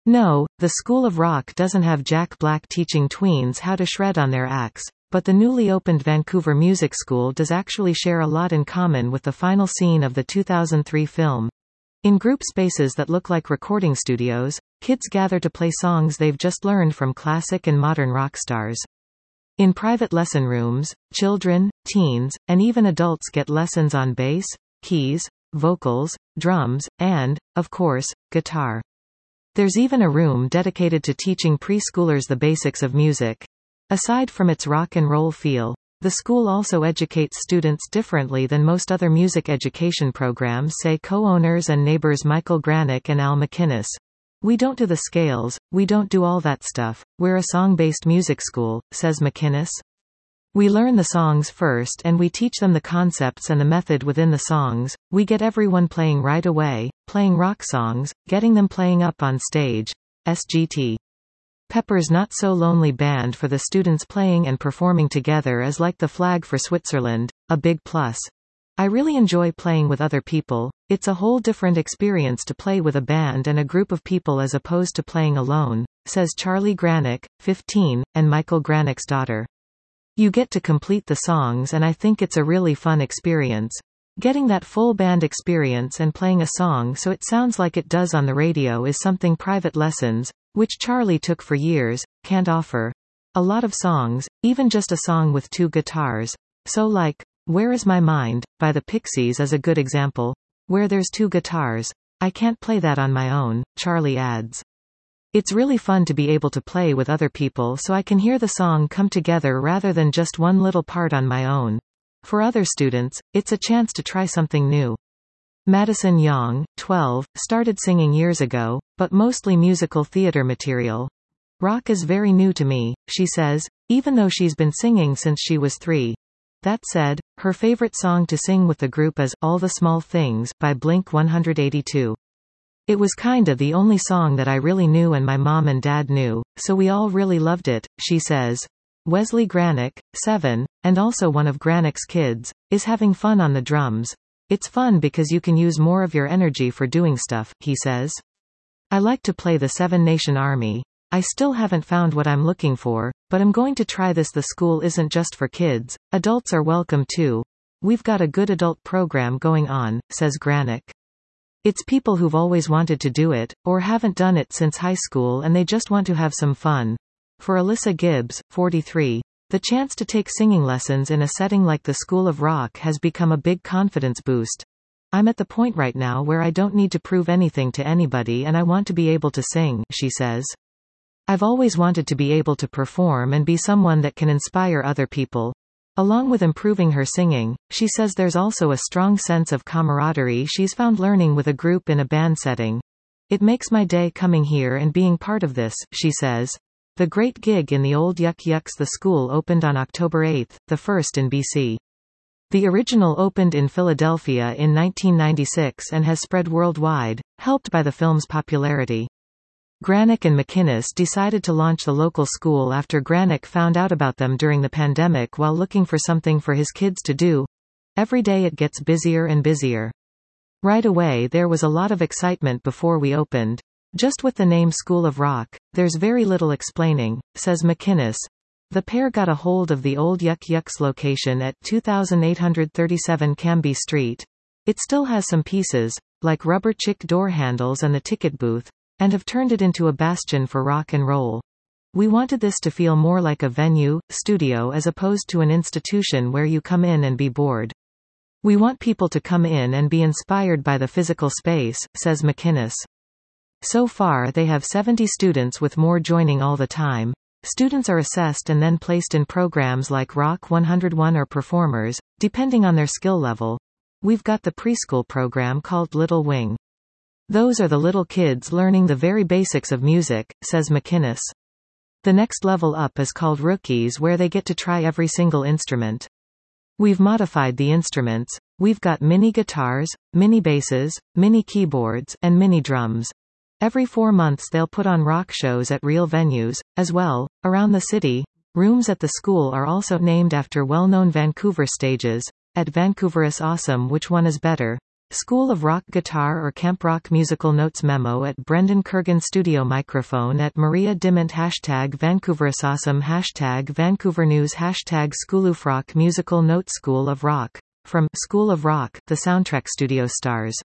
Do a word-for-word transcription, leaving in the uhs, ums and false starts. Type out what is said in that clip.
No, the School of Rock doesn't have Jack Black teaching tweens how to shred on their axe, but the newly opened Vancouver Music School does actually share a lot in common with the final scene of the two thousand three film. In group spaces that look like recording studios, kids gather to play songs they've just learned from classic and modern rock stars. In private lesson rooms, children, teens, and even adults get lessons on bass, keys, vocals, drums, and, of course, guitar. There's even a room dedicated to teaching preschoolers the basics of music. Aside from its rock and roll feel, the school also educates students differently than most other music education programs, say co-owners and neighbors Michael Granick and Al McInnes. We don't do the scales, we don't do all that stuff, we're a song-based music school, says McInnes. We learn the songs first and we teach them the concepts and the method within the songs. We get everyone playing right away, playing rock songs, getting them playing up on stage. S G T. Pepper's Not So Lonely band for the students playing and performing together is like the flag for Switzerland, a big plus. I really enjoy playing with other people. It's a whole different experience to play with a band and a group of people as opposed to playing alone, says Charlie Granick, fifteen, and Michael Granick's daughter. You get to complete the songs and I think it's a really fun experience. Getting that full band experience and playing a song so it sounds like it does on the radio is something private lessons, which Charlie took for years, can't offer. A lot of songs, even just a song with two guitars. So like, Where Is My Mind, by the Pixies is a good example, where there's two guitars. I can't play that on my own, Charlie adds. It's really fun to be able to play with other people so I can hear the song come together rather than just one little part on my own. For other students, it's a chance to try something new. Madison Young, twelve, started singing years ago, but mostly musical theater material. Rock is very new to me, she says, even though she's been singing since she was three. That said, her favorite song to sing with the group is All the Small Things by Blink one eighty-two. It was kinda the only song that I really knew and my mom and dad knew, so we all really loved it, she says. Wesley Granick, seven, and also one of Granick's kids, is having fun on the drums. It's fun because you can use more of your energy for doing stuff, he says. I like to play the Seven Nation Army. I still haven't found what I'm looking for, but I'm going to try this. The school isn't just for kids, adults are welcome too. We've got a good adult program going on, says Granick. It's people who've always wanted to do it, or haven't done it since high school and they just want to have some fun. For Alyssa Gibbs, forty-three, the chance to take singing lessons in a setting like the School of Rock has become a big confidence boost. I'm at the point right now where I don't need to prove anything to anybody and I want to be able to sing, she says. I've always wanted to be able to perform and be someone that can inspire other people. Along with improving her singing, she says there's also a strong sense of camaraderie she's found learning with a group in a band setting. It makes my day coming here and being part of this, she says. The great gig in the old Yuck Yucks. The school opened on October eighth, the first in B C. The original opened in Philadelphia in nineteen ninety-six and has spread worldwide, helped by the film's popularity. Granick and McInnes decided to launch the local school after Granick found out about them during the pandemic while looking for something for his kids to do. Every day it gets busier and busier. Right away there was a lot of excitement before we opened. Just with the name School of Rock, there's very little explaining, says McInnes. The pair got a hold of the old Yuck Yucks location at twenty-eight thirty-seven Cambie Street. It still has some pieces, like rubber chick door handles and the ticket booth, and have turned it into a bastion for rock and roll. We wanted this to feel more like a venue, studio as opposed to an institution where you come in and be bored. We want people to come in and be inspired by the physical space, says McInnes. So far they have seventy students with more joining all the time. Students are assessed and then placed in programs like Rock one oh one or Performers, depending on their skill level. We've got the preschool program called Little Wing. Those are the little kids learning the very basics of music, says McInnes. The next level up is called Rookies, where they get to try every single instrument. We've modified the instruments. We've got mini guitars, mini basses, mini keyboards, and mini drums. Every four months they'll put on rock shows at real venues, as well, around the city. Rooms at the school are also named after well-known Vancouver stages. At Vancouver is Awesome. Which one is better? School of Rock Guitar or Camp Rock Musical Notes Memo at Brendan Kurgan Studio Microphone at Maria Dimont Hashtag VancouverAsawesome Hashtag Vancouver News Hashtag Schoolofrock Musical Notes School of Rock. From School of Rock, the Soundtrack Studio stars